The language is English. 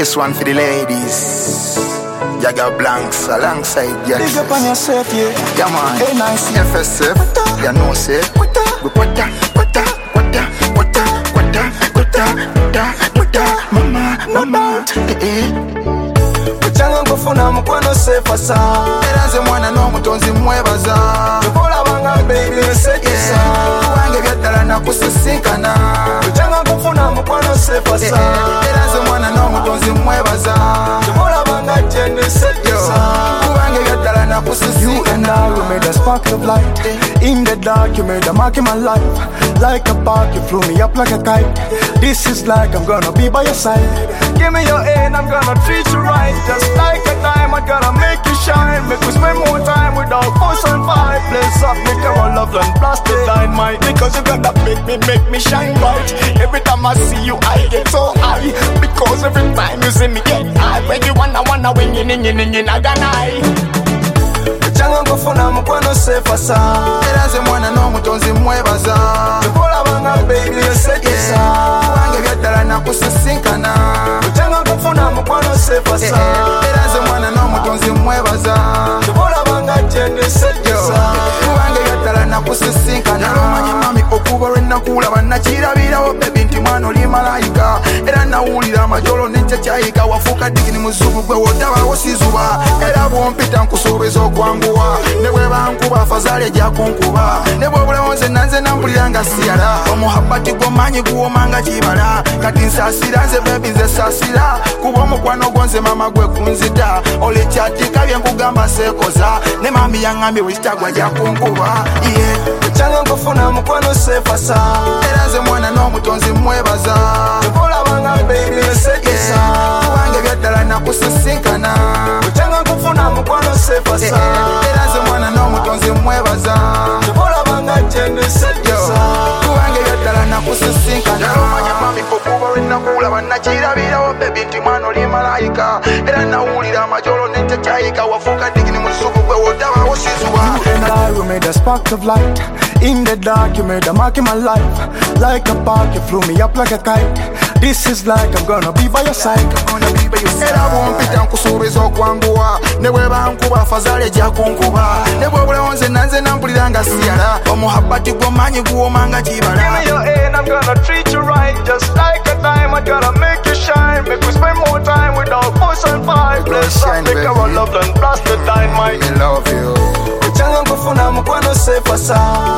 This one for the ladies. Jagger Blanks alongside Jackson. Big up on yourself, yeah. Yeah, man. Hey, nice. FSF. You know, say. Mama. Kuchanga kufuna mkwano sefa sa. Eraze mwana no mutonzi mwebaza. Tukola banga baby mesekesa. Wange byadala na kusisinkana. Kuchanga kufuna mkwano sefa sa. Eraze mwana no mutonzi mwebaza. Tukola banga jende sekesa. Wange byadala na kusisinkana. You and I, we made a spark of light. In the dark, you made a mark in my life. Like a bark, you flew me up like a kite. This is like I'm gonna be by your side. Give me your hand, I'm gonna treat you right. Just like a diamond, gonna make you shine. Make we spend more time without fuss and fight. Place up, make our love and blast the dynamite. Because you gonna make me shine bright. Every time I see you, I get so high. Because every time you see me get high. When you wanna win, in a ganai. Kuchanga kufuna mkwano sefa sa. Eraze mwana no mutonzi mwebaza. Tukola banga baby yosekesa. Wange byadala na kusisinkana. Kuchanga kufuna mkwano sefa sa. Eraze mwana no mutonzi mwebaza. Tukola banga jende sekesa. Wange byadala na kusisinkana. Omanye mami okuba lwenakula bannakirabirawo baby nti mwana oli malayika. Era nawulira amajolo n'enkyakyayiga wafuuka digini muzubu gwe wotabawo sizuba. Era bwompita nkusuubiza okwanguwa. Ne bwe bankuba fazaali ejja kunkuba. Ne bw'obulawo nze nanze nampulira nga siyala. Omuhabbati gw'omanyi guwoma nga kibala. Kati nsaasira nze bebi nze saasira. Kuba omukwano gwo nze maama gwe kunzita. Oli kyatika bye nkugamba seekoza. Ne mami yaŋŋambye bwe kitagwa ajja kunkuba. Kuchanga kufuna mukwano sefa sa. Era nze mwana n'omutonzi mwebaza. Tukola banga baby yosekesa. Wange byadala na kusisinkana. Kuchanga kufuna mukwano sefa sa. Era nze mwana n'omutonzi mwebaza. Tukola banga jende sekesa. Wange byadala na kusisinkana. Omanya mami okuba lwenakula bannakirabirawo baby nti mwana oli malayika. Era nawulira amajolo n'enkyakyayiga wafuuka digini muzubu gwe wotabawo sizuba. And I, we made a spark of light. In the dark, you made a mark in my life. Like a bark, you flew me up like a kite. This is like I'm gonna be by your side. Era bwompita nkusuubiza okwanguwa. Ne bwe bankuba fazaali ejja kunkuba. Ne bw'obulawo nze nanze nampulira nga siyala. Omuhabbati gw'omanyi guwoma nga kibala. Give me your hand, I'm gonna treat you right. Just like a diamond, gonna make you shine. Make we spend more time without fuss and fight. Bless up, make our love and blast the dynamite. I love you. Kuchanga kufuna mukwano sefa sa.